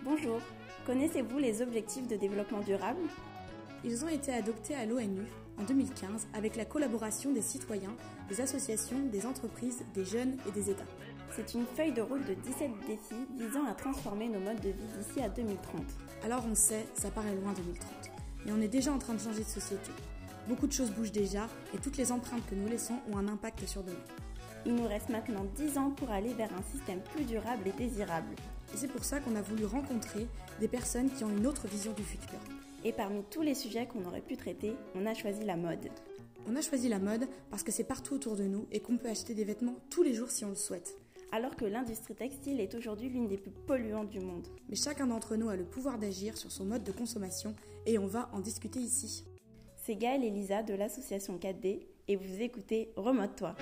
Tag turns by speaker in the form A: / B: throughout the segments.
A: Bonjour, connaissez-vous les objectifs de développement durable?
B: Ils ont été adoptés à l'ONU en 2015 avec la collaboration des citoyens, des associations, des entreprises, des jeunes et des États.
A: C'est une feuille de route de 17 défis visant à transformer nos modes de vie d'ici à 2030.
B: Alors on sait, ça paraît loin 2030, mais on est déjà en train de changer de société. Beaucoup de choses bougent déjà et toutes les empreintes que nous laissons ont un impact sur demain.
A: Il nous reste maintenant 10 ans pour aller vers un système plus durable et désirable.
B: Et c'est pour ça qu'on a voulu rencontrer des personnes qui ont une autre vision du futur.
A: Et parmi tous les sujets qu'on aurait pu traiter, on a choisi la mode.
B: On a choisi la mode parce que c'est partout autour de nous et qu'on peut acheter des vêtements tous les jours si on le souhaite.
A: Alors que l'industrie textile est aujourd'hui l'une des plus polluantes du monde.
B: Mais chacun d'entre nous a le pouvoir d'agir sur son mode de consommation et on va en discuter ici.
A: C'est Gaëlle et Lisa de l'association 4D et vous écoutez Remode-toi.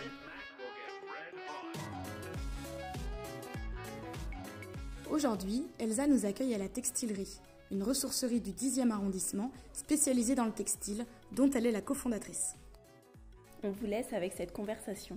B: Aujourd'hui, Elsa nous accueille à la Textilerie, une ressourcerie du 10e arrondissement spécialisée dans le textile, dont elle est la cofondatrice.
A: On vous laisse avec cette conversation.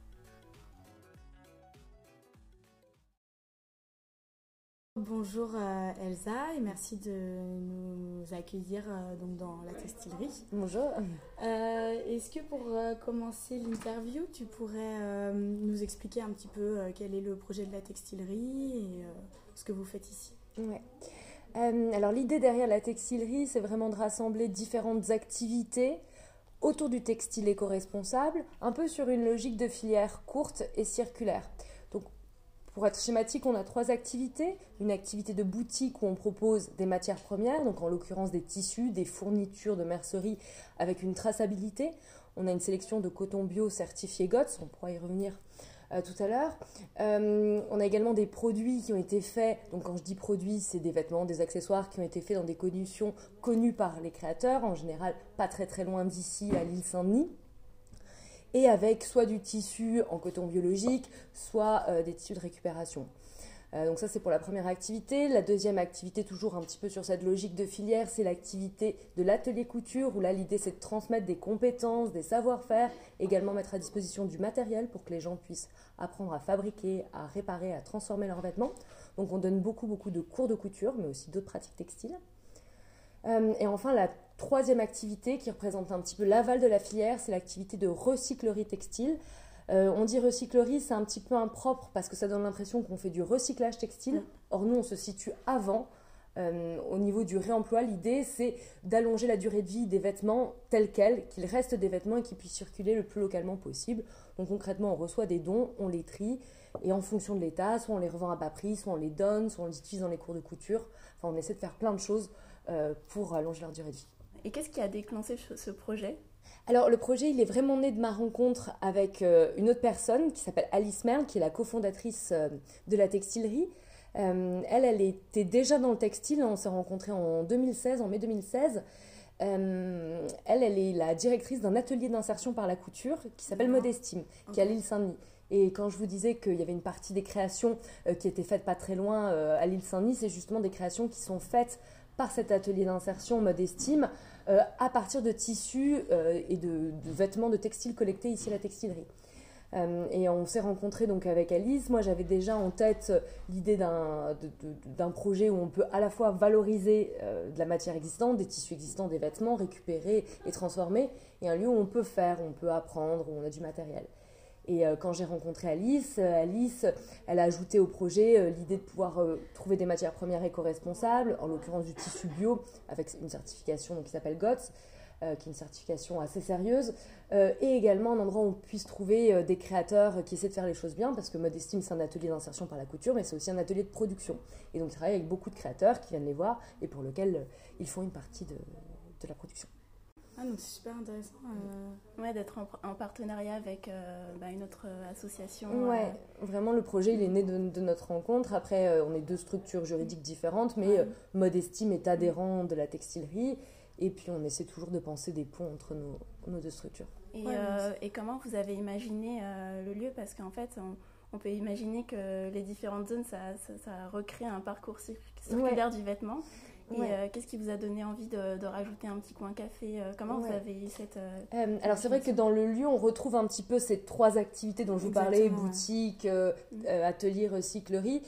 B: Bonjour Elsa et merci de nous accueillir donc dans la textilerie.
C: Bonjour.
B: Est-ce que pour commencer l'interview, tu pourrais nous expliquer un petit peu quel est le projet de la textilerie et ce que vous faites ici?
C: Ouais. Alors l'idée derrière la textilerie, c'est vraiment de rassembler différentes activités autour du textile éco-responsable, un peu sur une logique de filière courte et circulaire. Donc, pour être schématique, on a 3 activités. Une activité de boutique où on propose des matières premières, donc en l'occurrence des tissus, des fournitures de mercerie avec une traçabilité. On a une sélection de coton bio certifié GOTS, on pourra y revenir tout à l'heure. On a également des produits qui ont été faits, donc quand je dis produits, c'est des vêtements, des accessoires qui ont été faits dans des conditions connues par les créateurs, en général pas très très loin d'ici à l'île Saint-Denis. Et avec soit du tissu en coton biologique, soit des tissus de récupération. Donc ça, c'est pour la première activité. La deuxième activité, toujours un petit peu sur cette logique de filière, c'est l'activité de l'atelier couture, où là, l'idée, c'est de transmettre des compétences, des savoir-faire, également mettre à disposition du matériel pour que les gens puissent apprendre à fabriquer, à réparer, à transformer leurs vêtements. Donc on donne beaucoup de cours de couture, mais aussi d'autres pratiques textiles. Et enfin, la troisième activité qui représente un petit peu l'aval de la filière, c'est l'activité de recyclerie textile. On dit recyclerie, c'est un petit peu impropre parce que ça donne l'impression qu'on fait du recyclage textile. Or, nous, on se situe avant. Au niveau du réemploi, l'idée, c'est d'allonger la durée de vie des vêtements tels quels, qu'ils restent des vêtements et qu'ils puissent circuler le plus localement possible. Donc, concrètement, on reçoit des dons, on les trie et en fonction de l'état, soit on les revend à bas prix, soit on les donne, soit on les utilise dans les cours de couture. Enfin, on essaie de faire plein de choses pour allonger leur durée de vie.
A: Et qu'est-ce qui a déclenché ce projet ?
C: Alors le projet, il est vraiment né de ma rencontre avec une autre personne qui s'appelle Alice Merle, qui est la cofondatrice de la textilerie. Elle était déjà dans le textile, on s'est rencontrés en 2016, en mai 2016. Elle est la directrice d'un atelier d'insertion par la couture qui s'appelle Modestime, qui est à l'île Saint-Denis. Et quand je vous disais qu'il y avait une partie des créations qui étaient faites pas très loin à l'île Saint-Denis, c'est justement des créations qui sont faites par cet atelier d'insertion Modestime à partir de tissus et de vêtements de textile collectés ici à la textilerie. Et on s'est rencontrés donc avec Alice. Moi, j'avais déjà en tête l'idée d'un projet où on peut à la fois valoriser de la matière existante, des tissus existants, des vêtements, récupérer et transformer, et un lieu où on peut faire, où on peut apprendre, où on a du matériel. Et quand j'ai rencontré Alice, elle a ajouté au projet l'idée de pouvoir trouver des matières premières éco-responsables, en l'occurrence du tissu bio, avec une certification qui s'appelle GOTS, qui est une certification assez sérieuse, et également un endroit où on puisse trouver des créateurs qui essaient de faire les choses bien, parce que Modestime, c'est un atelier d'insertion par la couture, mais c'est aussi un atelier de production. Et donc, ils travaillent avec beaucoup de créateurs qui viennent les voir, et pour lesquels ils font une partie de la production.
B: Ah, donc c'est super intéressant.
A: Ouais, d'être en partenariat avec une autre association.
C: Ouais, vraiment le projet il est né de notre rencontre. Après, on est 2 structures juridiques différentes, mais Modestime est adhérent de la textilerie. Et puis on essaie toujours de penser des ponts entre nos 2 structures.
A: Et comment vous avez imaginé le lieu? Parce qu'en fait, on peut imaginer que les différentes zones, ça recrée un parcours circulaire du vêtement. Et qu'est-ce qui vous a donné envie de rajouter un petit coin café? Comment vous avez eu cette...
C: alors c'est vrai que dans le lieu, on retrouve un petit peu ces 3 activités dont je vous parlais, boutique, atelier, recyclerie.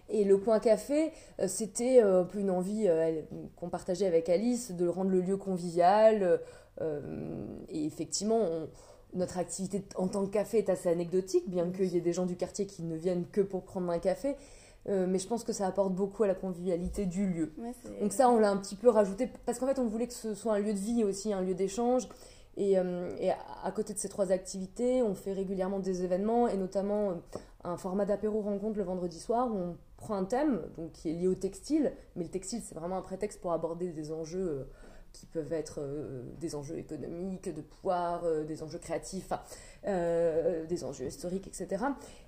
C: Et le coin café, c'était un peu une envie qu'on partageait avec Alice de rendre le lieu convivial. Et effectivement, notre activité en tant que café est assez anecdotique, bien qu'il y ait des gens du quartier qui ne viennent que pour prendre un café. Mais je pense que ça apporte beaucoup à la convivialité du lieu.
A: Ouais,
C: donc ça, on l'a un petit peu rajouté, parce qu'en fait, on voulait que ce soit un lieu de vie aussi, un lieu d'échange. Et à côté de ces 3 activités, on fait régulièrement des événements, et notamment un format d'apéro rencontre le vendredi soir, où on prend un thème donc, qui est lié au textile. Mais le textile, c'est vraiment un prétexte pour aborder des enjeux qui peuvent être des enjeux économiques, de pouvoir, des enjeux créatifs, des enjeux historiques, etc.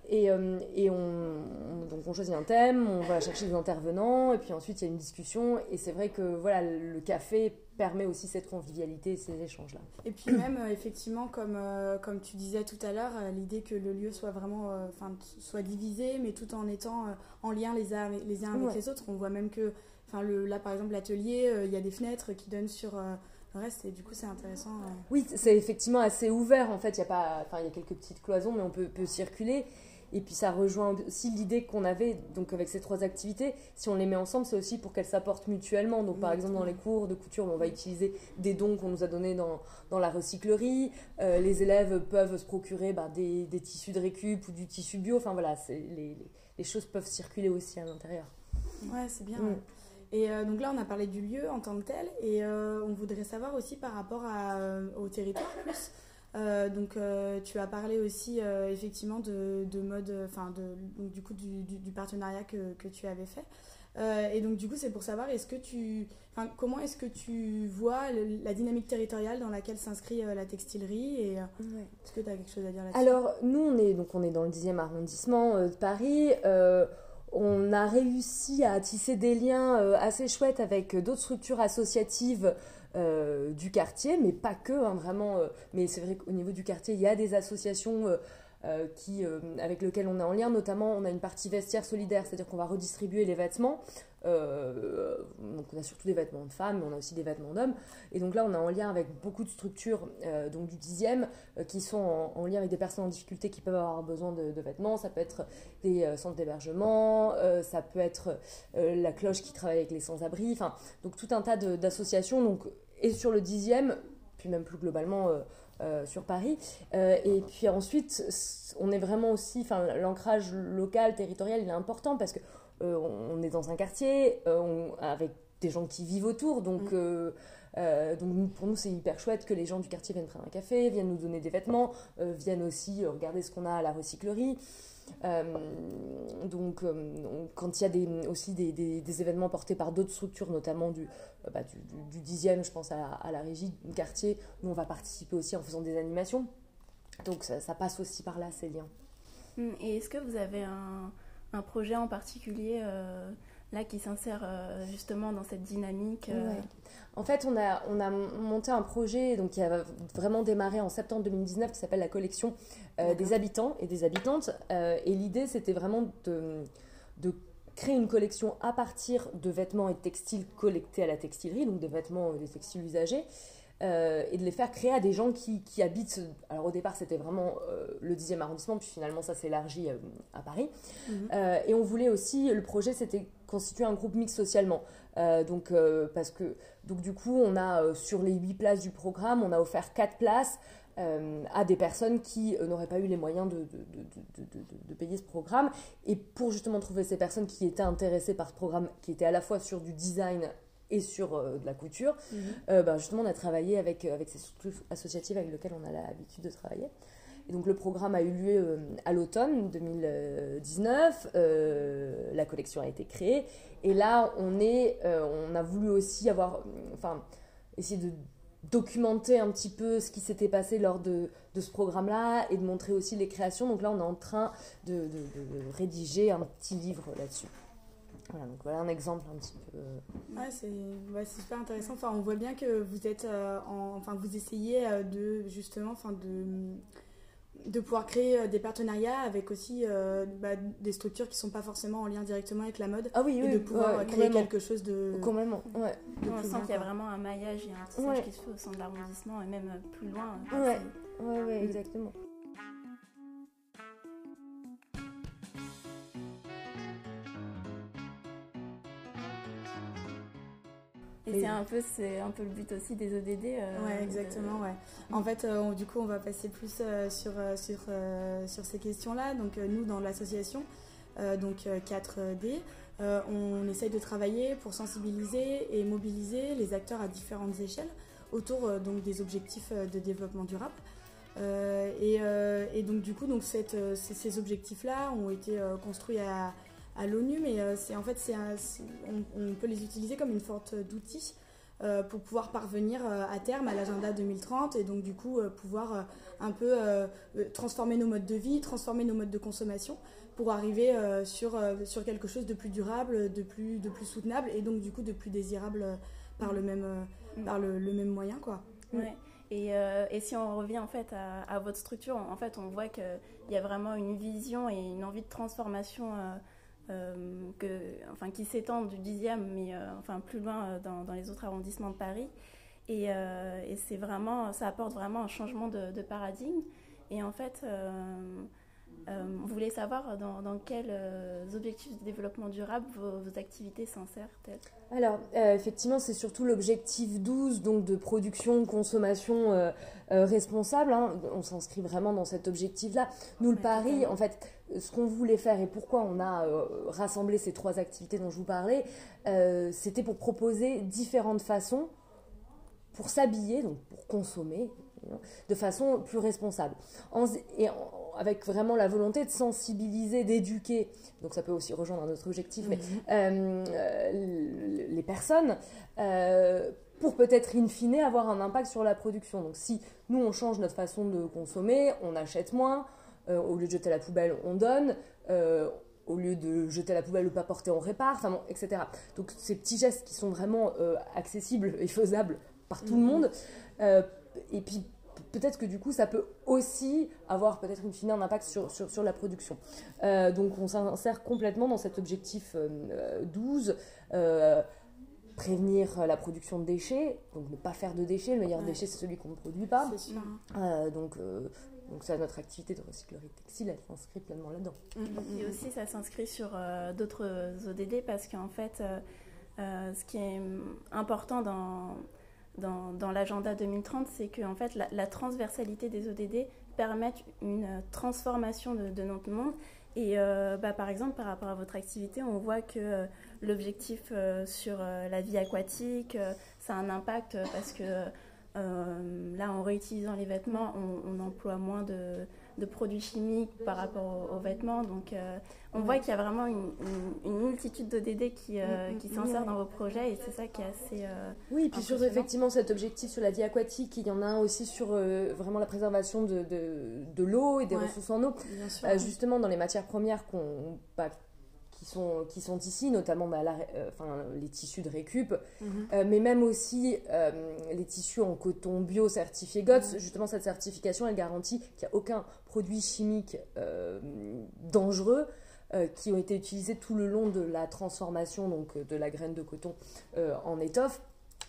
C: Donc on choisit un thème, on va chercher des intervenants, et puis ensuite il y a une discussion, et c'est vrai que voilà, le café permet aussi cette convivialité, ces échanges-là.
B: Et puis même, effectivement, comme tu disais tout à l'heure, l'idée que le lieu soit vraiment soit divisé, mais tout en étant en lien les uns avec les autres. On voit même que, là par exemple, l'atelier, il y a des fenêtres qui donnent sur le reste, et du coup c'est intéressant.
C: Oui, c'est effectivement assez ouvert, en fait, il y a quelques petites cloisons, mais on peut circuler. Et puis ça rejoint aussi l'idée qu'on avait donc avec ces 3 activités. Si on les met ensemble, c'est aussi pour qu'elles s'apportent mutuellement. Donc par exemple dans les cours de couture, on va utiliser des dons qu'on nous a donnés dans la recyclerie. Les élèves peuvent se procurer des tissus de récup ou du tissu bio. Enfin voilà, les choses peuvent circuler aussi à l'intérieur.
B: Ouais, c'est bien. Et donc là, on a parlé du lieu en tant que tel, et on voudrait savoir aussi par rapport au territoire plus. Donc tu as parlé aussi effectivement de mode, donc, du coup du partenariat que tu avais fait. Et donc du coup c'est pour savoir comment est-ce que tu vois la dynamique territoriale dans laquelle s'inscrit la textilerie, et est-ce que tu as quelque chose à dire là-dessus?
C: Alors nous on est dans le 10e arrondissement de Paris. On a réussi à tisser des liens assez chouettes avec d'autres structures associatives du quartier, mais pas que, vraiment. Mais c'est vrai qu'au niveau du quartier, il y a des associations avec lesquelles on est en lien. Notamment, on a une partie vestiaire solidaire, c'est-à-dire qu'on va redistribuer les vêtements. Donc on a surtout des vêtements de femmes, mais on a aussi des vêtements d'hommes. Et donc là, on est en lien avec beaucoup de structures donc du 10e qui sont en lien avec des personnes en difficulté qui peuvent avoir besoin de vêtements. Ça peut être des centres d'hébergement, ça peut être la cloche qui travaille avec les sans-abri. Donc tout un tas d'associations. Donc, et sur le 10e, puis même plus globalement sur Paris. Et puis ensuite, on est vraiment aussi, l'ancrage local, territorial, il est important parce que on est dans un quartier avec des gens qui vivent autour, donc pour nous c'est hyper chouette que les gens du quartier viennent prendre un café, viennent nous donner des vêtements, viennent aussi regarder ce qu'on a à la recyclerie. Quand il y a aussi des événements portés par d'autres structures, notamment du 10e, je pense à la régie du quartier, nous on va participer aussi en faisant des animations, donc ça passe aussi par là, ces liens.
A: Et est-ce que vous avez un projet en particulier là qui s'insère justement dans cette dynamique
C: En fait, on a monté un projet donc, qui a vraiment démarré en septembre 2019 qui s'appelle la collection des habitants et des habitantes. Et l'idée, c'était vraiment de créer une collection à partir de vêtements et de textiles collectés à la textilerie, donc des vêtements et des textiles usagés, et de les faire créer à des gens qui habitent. Alors au départ c'était vraiment le 10e arrondissement, puis finalement ça s'est élargi à Paris. Et on voulait aussi, le projet c'était constituer un groupe mixte socialement, donc du coup on a sur les 8 places du programme, on a offert 4 places à des personnes qui n'auraient pas eu les moyens de payer ce programme. Et pour justement trouver ces personnes qui étaient intéressées par ce programme, qui était à la fois sur du design et sur de la couture, justement on a travaillé avec ces structures associatives avec lesquelles on a l'habitude de travailler. Et donc le programme a eu lieu à l'automne 2019, la collection a été créée, et là on a voulu aussi essayer de documenter un petit peu ce qui s'était passé lors de ce programme-là et de montrer aussi les créations. Donc là on est en train de rédiger un petit livre là-dessus. Voilà, donc voilà un exemple un petit peu.
B: C'est super intéressant. On voit bien que vous êtes vous essayez de pouvoir créer des partenariats avec aussi des structures qui ne sont pas forcément en lien directement avec la mode.
C: Ah oui,
B: et de pouvoir créer quelque chose de.
C: Complètement, ouais.
A: On sent qu'il y a vraiment un maillage et un tissage qui se fait au sein de l'arrondissement et même plus loin.
C: Ouais, exactement.
A: Et c'est un peu le but aussi des ODD.
B: Ouais, exactement, ouais. En fait, du coup, on va passer plus sur ces questions-là. Donc, nous, dans l'association, 4D, on essaye de travailler pour sensibiliser et mobiliser les acteurs à différentes échelles autour donc, des objectifs de développement durable. Et donc, du coup, ces objectifs-là ont été construits à l'ONU, mais on peut les utiliser comme une sorte d'outil pour pouvoir parvenir à terme à l'agenda 2030 et donc du coup pouvoir un peu transformer nos modes de vie, transformer nos modes de consommation pour arriver sur quelque chose de plus durable, de plus soutenable et donc du coup de plus désirable par le même moyen, quoi.
A: Ouais. Et si on revient en fait à votre structure, en fait on voit qu'il y a vraiment une vision et une envie de transformation qui s'étend du 10e, mais plus loin dans les autres arrondissements de Paris. Et c'est vraiment, ça apporte vraiment un changement de paradigme. Et en fait, on voulait savoir dans quels objectifs de développement durable vos activités s'insèrent-elles.
C: Alors, effectivement, c'est surtout l'objectif 12, donc de production, consommation responsable. Hein. On s'inscrit vraiment dans cet objectif-là. Nous, le pari, en fait, ce qu'on voulait faire et pourquoi on a rassemblé ces 3 activités dont je vous parlais, c'était pour proposer différentes façons pour s'habiller, donc pour consommer, de façon plus responsable. Avec vraiment la volonté de sensibiliser, d'éduquer, donc ça peut aussi rejoindre un autre objectif, mais les personnes, pour peut-être in fine avoir un impact sur la production. Donc si nous on change notre façon de consommer, on achète moins, au lieu de jeter à la poubelle, on donne, au lieu de jeter à la poubelle ou pas porter, on répare, etc. Donc ces petits gestes qui sont vraiment accessibles et faisables par tout le monde, et puis peut-être que du coup ça peut aussi avoir peut-être in fine un impact sur la production. Donc on s'insère complètement dans cet objectif 12, prévenir la production de déchets, donc ne pas faire de déchets, le meilleur déchet c'est celui qu'on ne produit pas.
B: C'est sûr.
C: Donc ça, notre activité de recyclerie textile, elle s'inscrit pleinement là-dedans.
A: Et aussi ça s'inscrit sur d'autres ODD parce qu'en fait ce qui est important dans l'agenda 2030, c'est que en fait, la transversalité des ODD permet une transformation de notre monde. Et par exemple, par rapport à votre activité, on voit que l'objectif sur la vie aquatique, ça a un impact parce que là, en réutilisant les vêtements, on emploie moins de produits chimiques par rapport aux vêtements. Donc, on voit qu'il y a vraiment une multitude d'ODD qui s'insèrent dans vos projets et c'est ça qui est assez
C: oui, et puis sur effectivement cet objectif sur la vie aquatique, il y en a un aussi sur vraiment la préservation de l'eau et des ressources en eau. Justement, dans les matières premières qui sont ici, notamment les tissus de récup, mais même aussi les tissus en coton bio certifié GOTS. Justement, cette certification, elle garantit qu'il n'y a aucun produit chimique dangereux qui ont été utilisés tout le long de la transformation donc, de la graine de coton en étoffe.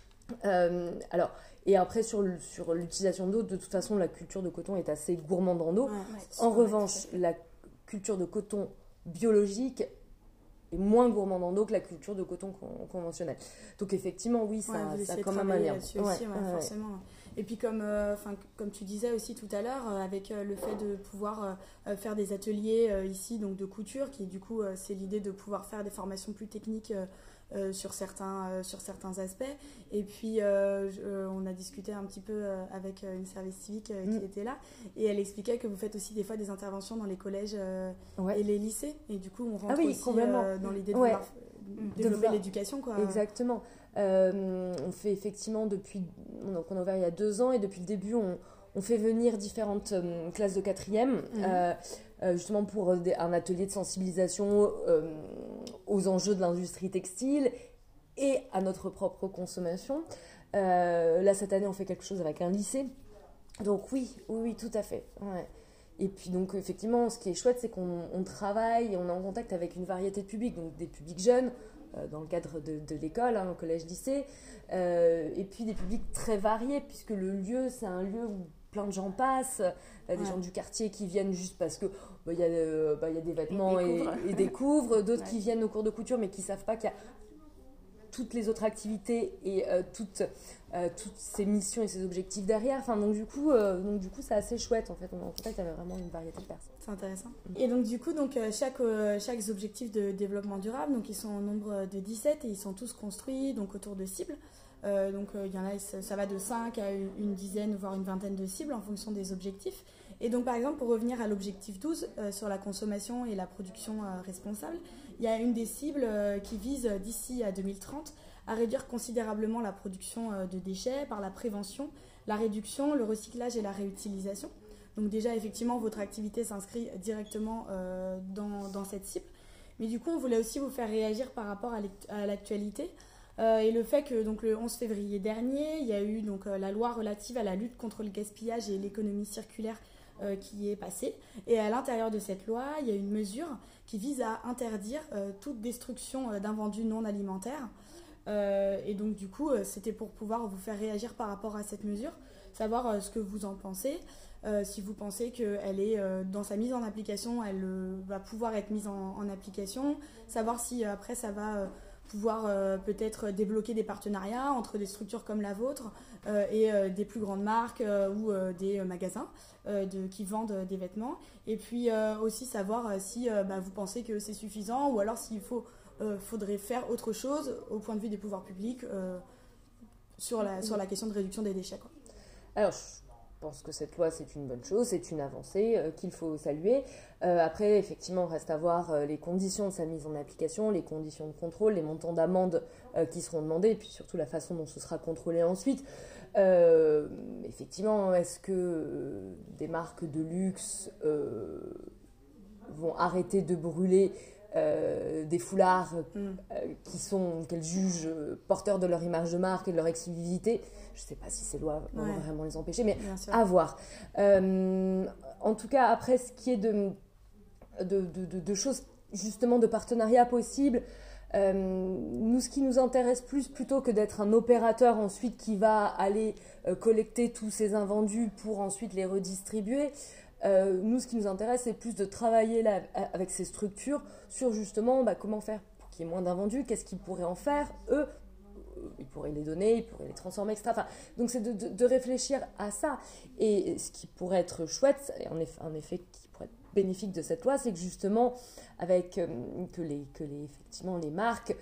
C: Et après, sur l'utilisation d'eau, de toute façon, la culture de coton est assez gourmande en eau. En revanche, la culture de coton biologique est moins gourmande en eau que la culture de coton conventionnelle. Donc effectivement, oui, ça a quand même un lien.
B: Forcément. Et puis comme tu disais aussi tout à l'heure, avec le fait de pouvoir faire des ateliers ici donc de couture, qui du coup c'est l'idée de pouvoir faire des formations plus techniques sur certains aspects. Et puis on a discuté un petit peu avec une service civique qui était là et elle expliquait que vous faites aussi des fois des interventions dans les collèges et les lycées et du coup on rentre aussi dans l'idée de vouloir développer l'éducation, quoi.
C: Exactement. On fait effectivement donc on a ouvert il y a 2 ans et depuis le début on fait venir différentes classes de 4e justement pour un atelier de sensibilisation aux enjeux de l'industrie textile et à notre propre consommation. Là cette année on fait quelque chose avec un lycée, donc oui tout à fait. Ouais. Et puis donc effectivement ce qui est chouette c'est qu'on travaille et on est en contact avec une variété de publics, donc des publics jeunes dans le cadre de l'école, au collège-lycée, et puis des publics très variés puisque le lieu c'est un lieu où plein de gens passent, des gens du quartier qui viennent juste parce que y a des vêtements et découvrent, d'autres qui viennent au cours de couture mais qui ne savent pas qu'il y a toutes les autres activités et toutes ces missions et ces objectifs derrière. Enfin, donc du coup, c'est assez chouette en fait. On est en contact avec vraiment une variété de personnes.
B: C'est intéressant. Et donc du coup, chaque objectif de développement durable, donc ils sont au nombre de 17 et ils sont tous construits donc autour de cibles. Il y en a, ça va de 5 à une dizaine, voire une vingtaine de cibles en fonction des objectifs. Et donc par exemple, pour revenir à l'objectif 12 sur la consommation et la production responsable, il y a une des cibles qui vise d'ici à 2030 à réduire considérablement la production de déchets par la prévention, la réduction, le recyclage et la réutilisation. Donc déjà, effectivement, votre activité s'inscrit directement dans cette cible. Mais du coup, on voulait aussi vous faire réagir par rapport à l'actualité. Et le fait que donc, le 11 février dernier, il y a eu donc, la loi relative à la lutte contre le gaspillage et l'économie circulaire qui est passée. Et à l'intérieur de cette loi, il y a une mesure qui vise à interdire toute destruction d'invendus non alimentaires. Et donc du coup, c'était pour pouvoir vous faire réagir par rapport à cette mesure, savoir ce que vous en pensez. Si vous pensez qu'elle est dans sa mise en application, elle va pouvoir être mise en application, savoir si après ça va pouvoir peut-être débloquer des partenariats entre des structures comme la vôtre et des plus grandes marques ou des magasins qui vendent des vêtements. Et puis aussi savoir si vous pensez que c'est suffisant ou alors s'il faudrait faire autre chose au point de vue des pouvoirs publics sur la question de réduction des déchets, quoi.
C: Alors, je pense que cette loi, c'est une bonne chose, c'est une avancée qu'il faut saluer. Après, effectivement, reste à voir les conditions de sa mise en application, les conditions de contrôle, les montants d'amende qui seront demandés, et puis surtout la façon dont ce sera contrôlé ensuite. Effectivement, est-ce que des marques de luxe vont arrêter de brûler des foulards qu'elles jugent porteurs de leur image de marque et de leur exclusivité? Je ne sais pas si ces lois vont vraiment les empêcher, mais à voir. En tout cas, après, ce qui est de choses, justement, de partenariats possibles, nous, ce qui nous intéresse plutôt que d'être un opérateur ensuite qui va aller collecter tous ces invendus pour ensuite les redistribuer, nous, ce qui nous intéresse, c'est plus de travailler là, avec ces structures sur justement comment faire pour qu'il y ait moins d'invendus, qu'est-ce qu'ils pourraient en faire, eux, ils pourraient les donner, ils pourraient les transformer, etc. Enfin, donc c'est de réfléchir à ça. Et ce qui pourrait être chouette, et en effet qui pourrait être bénéfique de cette loi, c'est que justement, avec effectivement les marques,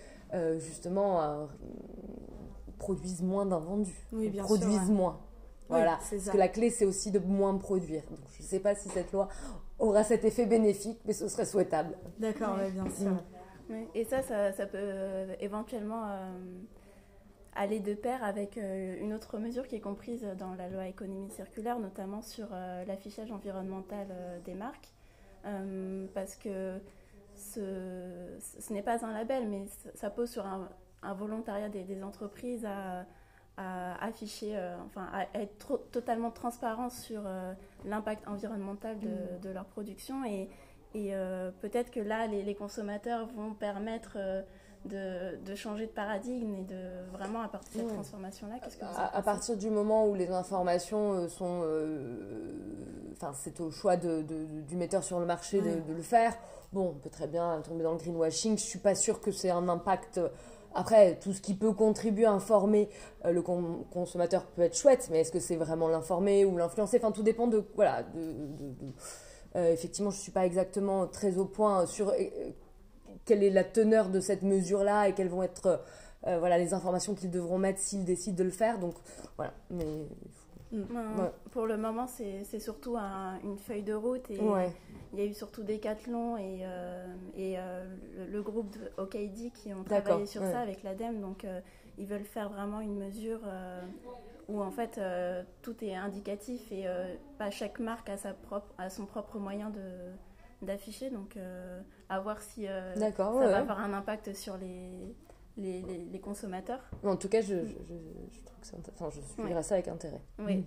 C: produisent moins d'invendus, produisent moins. Voilà,
B: oui,
C: parce que la clé, c'est aussi de moins produire. Donc, je ne sais pas si cette loi aura cet effet bénéfique, mais ce serait souhaitable.
B: D'accord, oui, bien sûr.
A: Oui. Et ça peut éventuellement aller de pair avec une autre mesure qui est comprise dans la loi économie circulaire, notamment sur l'affichage environnemental des marques, parce que ce n'est pas un label, mais ça pose sur un volontariat des entreprises à afficher, à être totalement transparent sur l'impact environnemental de leur production et peut-être que là les consommateurs vont permettre de changer de paradigme et de vraiment apporter cette transformation-là. Qu'est-ce que vous en pensez ?
C: À partir du moment où les informations sont... c'est au choix du metteur sur le marché de le faire. Bon, on peut très bien tomber dans le greenwashing. Je ne suis pas sûre que c'est un impact... Après, tout ce qui peut contribuer à informer le consommateur peut être chouette, mais est-ce que c'est vraiment l'informer ou l'influencer ? Enfin, tout dépend de... Voilà, effectivement, je ne suis pas exactement très au point sur quelle est la teneur de cette mesure-là et quelles vont être les informations qu'ils devront mettre s'ils décident de le faire. Donc, voilà. Mais...
A: Pour le moment, c'est surtout une feuille de route et il y a eu surtout Decathlon et le groupe de OKD qui ont travaillé sur ça avec l'ADEME. Donc, ils veulent faire vraiment une mesure où en fait tout est indicatif et pas chaque marque a son propre moyen d'afficher. Donc, à voir si ça va avoir un impact sur les consommateurs.
C: En tout cas, je trouve que je suivrai ça avec intérêt.
A: Oui.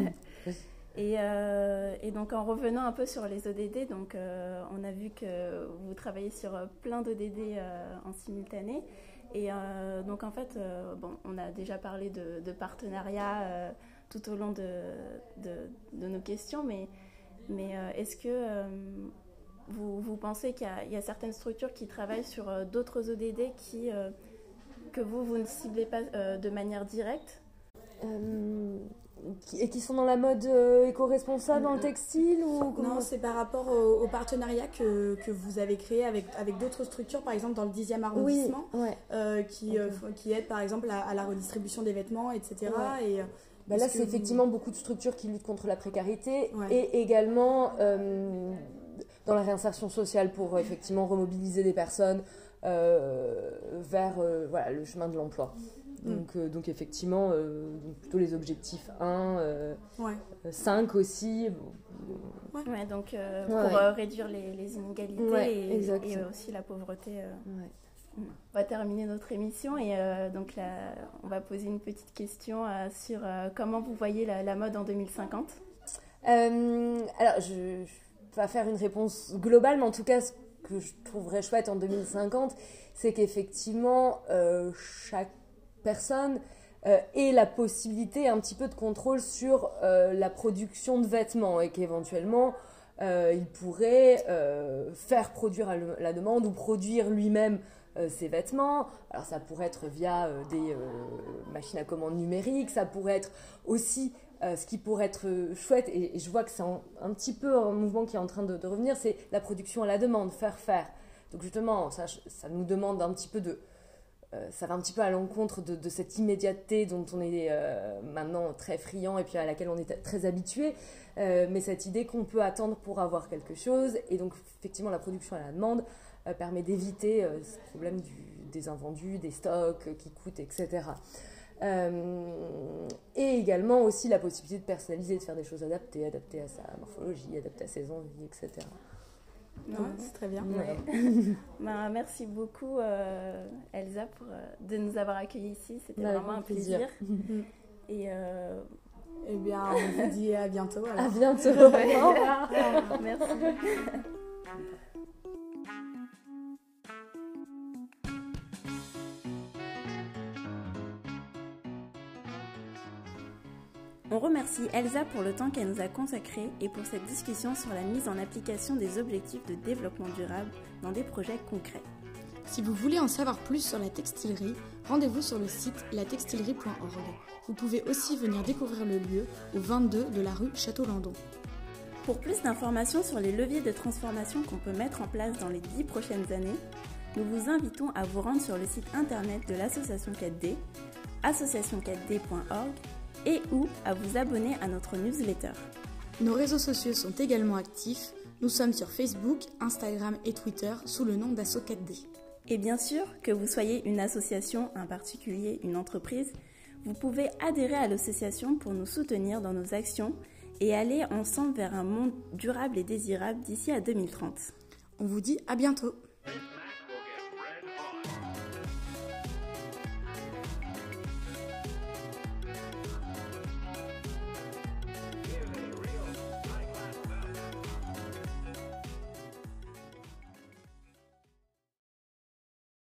A: Et donc, en revenant un peu sur les ODD, donc, on a vu que vous travaillez sur plein d'ODD en simultané. Et donc, en fait, on a déjà parlé de partenariats tout au long de nos questions, mais est-ce que vous pensez qu'il y a certaines structures qui travaillent sur d'autres ODD que vous ne ciblez pas de manière directe.
C: Et qui sont dans la mode éco-responsable dans le textile ou
B: Non, c'est par rapport au partenariat que vous avez créé avec d'autres structures, par exemple dans le 10e arrondissement, qui aident par exemple à la redistribution des vêtements, etc.
C: Ouais.
B: Et,
C: là, c'est effectivement beaucoup de structures qui luttent contre la précarité et également dans la réinsertion sociale pour effectivement remobiliser des personnes vers le chemin de l'emploi. Donc effectivement, plutôt les objectifs 1, 5 aussi.
A: Donc pour réduire les inégalités et aussi la pauvreté. On va terminer notre émission et donc là, on va poser une petite question sur comment vous voyez la mode en 2050.
C: Alors, je vais pas faire une réponse globale, mais en tout cas, ce que je trouverais chouette en 2050, c'est qu'effectivement, chaque personne ait la possibilité un petit peu de contrôle sur la production de vêtements et qu'éventuellement il pourrait faire produire à la demande ou produire lui-même ses vêtements. Alors ça pourrait être via des machines à commande numériques, ça pourrait être aussi ce qui pourrait être chouette, et je vois que c'est un petit peu un mouvement qui est en train de revenir, c'est la production à la demande, faire. Donc justement, ça nous demande un petit peu ça va un petit peu à l'encontre de cette immédiateté dont on est maintenant très friand et puis à laquelle on est très habitué, mais cette idée qu'on peut attendre pour avoir quelque chose, et donc effectivement la production à la demande permet d'éviter ce problème des invendus, des stocks qui coûtent, etc. Et également aussi la possibilité de personnaliser, de faire des choses adaptées à sa morphologie, adaptées à ses envies, etc.
B: C'est très bien.
A: Merci beaucoup Elsa de nous avoir accueillis ici, c'était vraiment un plaisir. Et
B: eh bien, on vous dit à bientôt. Alors.
C: À bientôt.
A: Merci. On remercie Elsa pour le temps qu'elle nous a consacré et pour cette discussion sur la mise en application des objectifs de développement durable dans des projets concrets.
B: Si vous voulez en savoir plus sur la textilerie, rendez-vous sur le site latextilerie.org. Vous pouvez aussi venir découvrir le lieu au 22 de la rue Château-Landon.
A: Pour plus d'informations sur les leviers de transformation qu'on peut mettre en place dans les 10 prochaines années, nous vous invitons à vous rendre sur le site internet de l'association 4D, association4d.org, et ou à vous abonner à notre newsletter.
B: Nos réseaux sociaux sont également actifs. Nous sommes sur Facebook, Instagram et Twitter sous le nom d'Asso 4D.
A: Et bien sûr, que vous soyez une association, un particulier, une entreprise, vous pouvez adhérer à l'association pour nous soutenir dans nos actions et aller ensemble vers un monde durable et désirable d'ici à 2030.
B: On vous dit à bientôt.